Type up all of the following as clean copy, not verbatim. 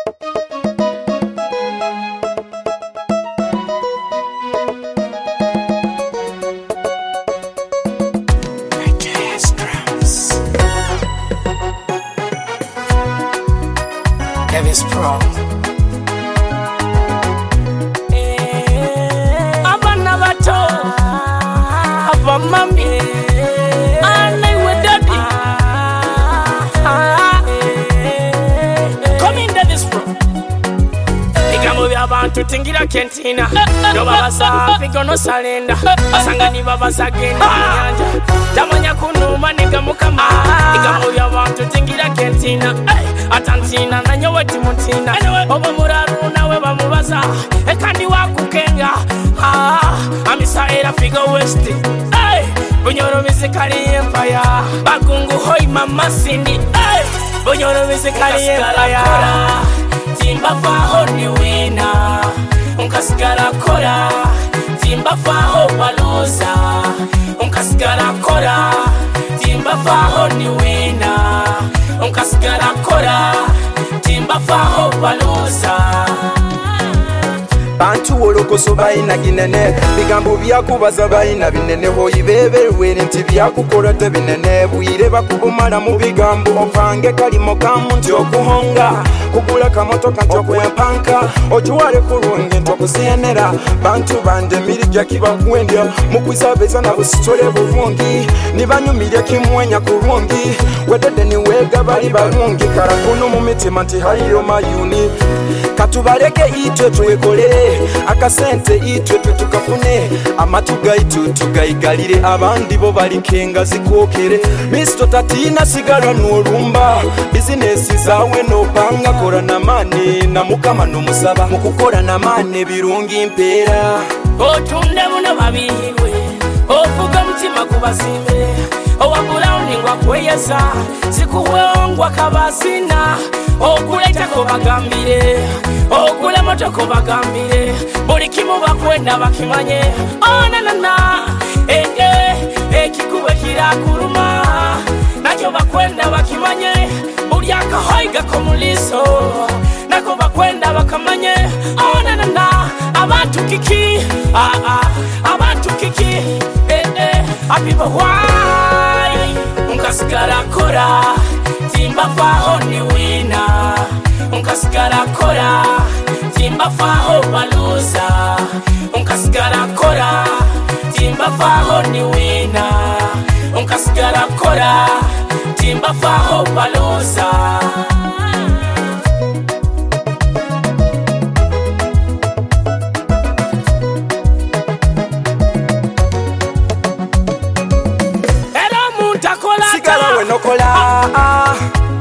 Elvis Pro. Abana bato, aba mami, ane we daddy. Come in Elvis Pro. Igamu byabantu tingira kentina. No baba safi kono salenda. Basanga ni baba sagenda nyanja. Tamanya kunuma nigamukama. Igamu byabantu tingira kentina. Atantina na nyoweti mutina. Oba muraru nawe bamubaza. Ekandi wakukenga. Amisa era figo west. Bunyoro Musically Empire. Bagungu hoi mama Cindy. Bunyoro Musically Empire. Timba faho ni wina. Unkasigara kora. Timba faho baluza. Unkasigara kora. Timba faho ni wina. Unkasigara kora. Timba faho baluza. Bantu olokoso baina ginene bigambo byakubaza baina binene hoyi beberwe nti byakukora te binene buyire bakubumala mu bigambo opange kalimo kamuntu okuhonga kugula kamotoka ntokwempanka ojuwale kulungi ntokusenera bantu bande mirija kibakwendya mukwisabeza na busitole bulungi nibanyumire kimwenya kulungi wedede ni wega bali balungi karakuno mu mitima nti haliyo mayuni katubaleke itwe twekolere akasente itwe tukafune amatuga itu tugayigalire abandi bo balikenga zikokere misto tatina sigala n'olumba bizinesi zawe nopanga kora na mane na mukama n'omusaba mukukora na mane birungi mpera otunde muno babihirwe ofuga mutima kubazimbe owabula uningwa kweyeza sikuwongwa kabasina okuleta ko bagambire okula moto ko bagambire buli kimu bakwenda bakimanye onanana ekikuwe kirakuruma nakyo bakwenda bakimanye buli akahoiga ko muliso nako bakwenda bakamanye onanana abantu kiki abantu kiki apibo why unkasigara kora timba faho ni wina unkasigara kora timba faho baluza unkasigara kora timba faho ni wina unkasigara kora timba faho baluza sigala wenokola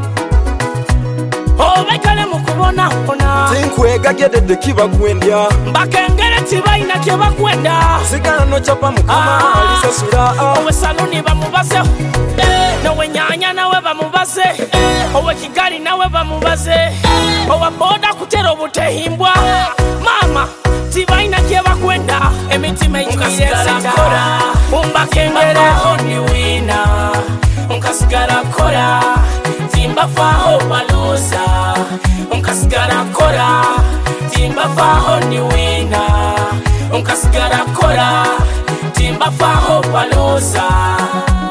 obekale mukubona ona tinkwegagedede kibakwendya mbakengere tibaina kyebakwenda sigala nochapa mukama alisasula owe saluni bamubaze nowe nyanya nawe bamubaze owe kigali nawe bamubaze owe boda kutera obutehimbwa mama tibaina kyebakwenda emitima ijukasigarakora umbakengere oni wina unkasigara kora timba faho baluza unkasigara kora timba faho ni wina unkasigara kora timba faho baluza